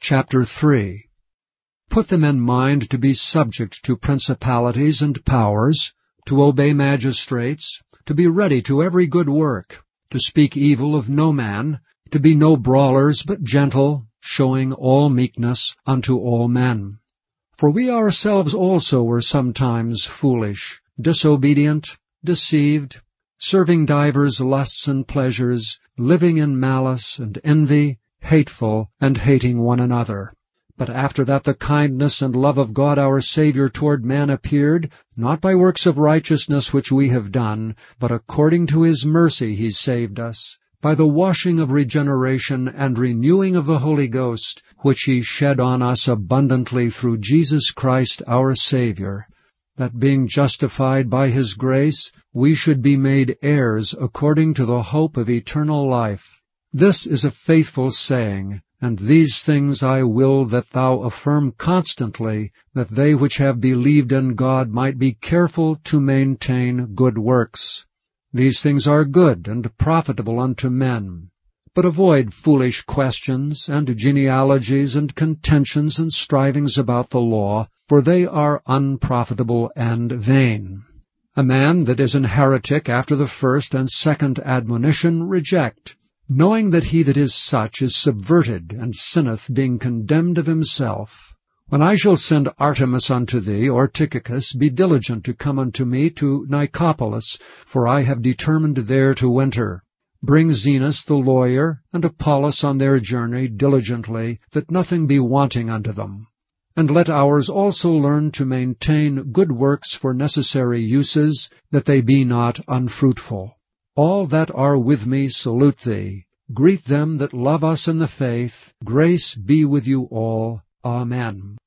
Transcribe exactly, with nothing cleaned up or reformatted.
Chapter three. Put them in mind to be subject to principalities and powers, to obey magistrates, to be ready to every good work, to speak evil of no man, to be no brawlers, but gentle, showing all meekness unto all men. For we ourselves also were sometimes foolish, disobedient, deceived, serving divers lusts and pleasures, living in malice and envy, hateful, and hating one another. But after that the kindness and love of God our Saviour toward man appeared, not by works of righteousness which we have done, but according to his mercy he saved us, by the washing of regeneration and renewing of the Holy Ghost, which he shed on us abundantly through Jesus Christ our Saviour, that being justified by his grace, we should be made heirs according to the hope of eternal life. This is a faithful saying, and these things I will that thou affirm constantly, that they which have believed in God might be careful to maintain good works. These things are good and profitable unto men. But avoid foolish questions, and genealogies, and contentions, and strivings about the law, for they are unprofitable and vain. A man that is an heretic after the first and second admonition reject, knowing that he that is such is subverted, and sinneth, being condemned of himself. When I shall send Artemas unto thee, or Tychicus, be diligent to come unto me to Nicopolis, for I have determined there to winter. Bring Zenas the lawyer, and Apollos on their journey diligently, that nothing be wanting unto them. And let ours also learn to maintain good works for necessary uses, that they be not unfruitful. All that are with me salute thee. Greet them that love us in the faith. Grace be with you all. Amen.